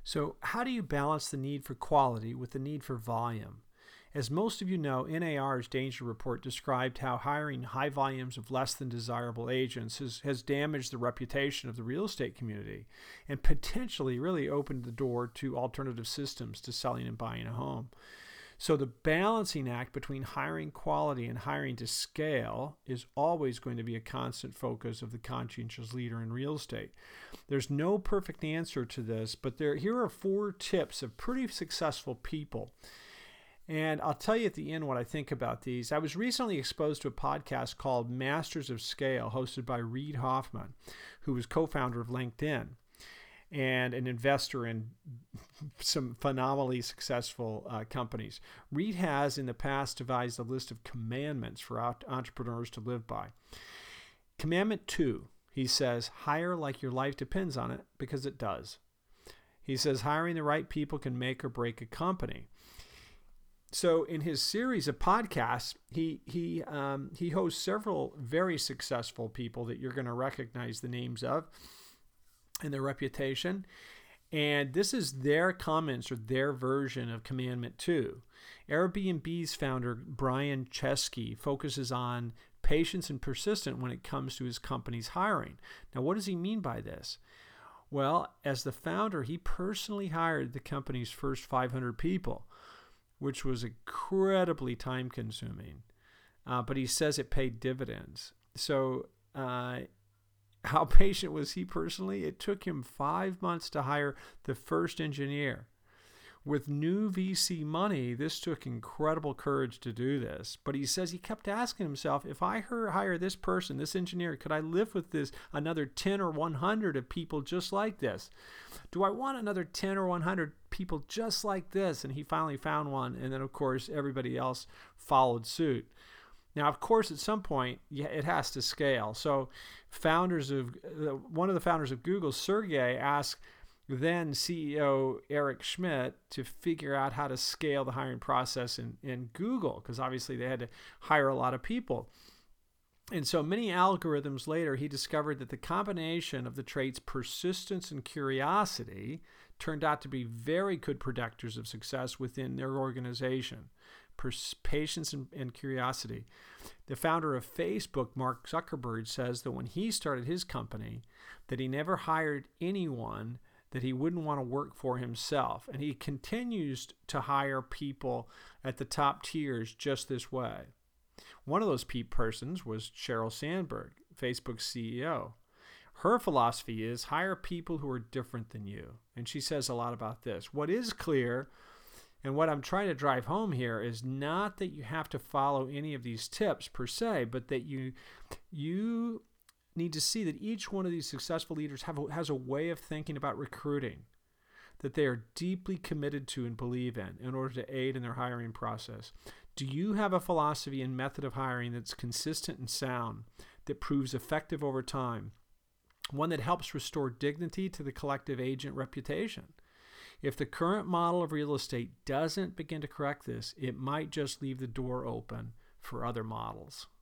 So, how do you balance the need for quality with the need for volume? As most of you know, NAR's Danger Report described how hiring high volumes of less than desirable agents has damaged the reputation of the real estate community and potentially really opened the door to alternative systems to selling and buying a home. So the balancing act between hiring quality and hiring to scale is always going to be a constant focus of the conscientious leader in real estate. There's no perfect answer to this, but here are 4 tips of pretty successful people. And I'll tell you at the end what I think about these. I was recently exposed to a podcast called Masters of Scale, hosted by Reid Hoffman, who was co-founder of LinkedIn and an investor in some phenomenally successful companies. Reid has in the past devised a list of commandments for entrepreneurs to live by. Commandment 2, he says, hire like your life depends on it, because it does. He says hiring the right people can make or break a company. So in his series of podcasts, he hosts several very successful people that you're going to recognize the names of and their reputation. And this is their comments or their version of Commandment 2. Airbnb's founder, Brian Chesky, focuses on patience and persistence when it comes to his company's hiring. Now, what does he mean by this? Well, as the founder, he personally hired the company's first 500 people, which was incredibly time-consuming. But he says it paid dividends. So how patient was he personally? It took him 5 months to hire the first engineer. With new VC money, this took incredible courage to do this. But he says he kept asking himself, if I hire this person, this engineer, could I live with this another 10 or 100 of people just like this? Do I want another 10 or 100 people just like this? And he finally found one. And then, of course, everybody else followed suit. Now, of course, at some point, it has to scale. So one of the founders of Google, Sergey, asked then CEO Eric Schmidt to figure out how to scale the hiring process in Google, because obviously they had to hire a lot of people. And so many algorithms later, he discovered that the combination of the traits persistence and curiosity turned out to be very good predictors of success within their organization. Patience and curiosity. The founder of Facebook, Mark Zuckerberg, says that when he started his company, that he never hired anyone that he wouldn't want to work for himself. And he continues to hire people at the top tiers just this way. One of those persons was Sheryl Sandberg, Facebook's CEO. Her philosophy is hire people who are different than you. And she says a lot about this. What is clear, and what I'm trying to drive home here, is not that you have to follow any of these tips per se, but that you need to see that each one of these successful leaders has a way of thinking about recruiting that they are deeply committed to and believe in order to aid in their hiring process. Do you have a philosophy and method of hiring that's consistent and sound, that proves effective over time, one that helps restore dignity to the collective agent reputation? If the current model of real estate doesn't begin to correct this, it might just leave the door open for other models.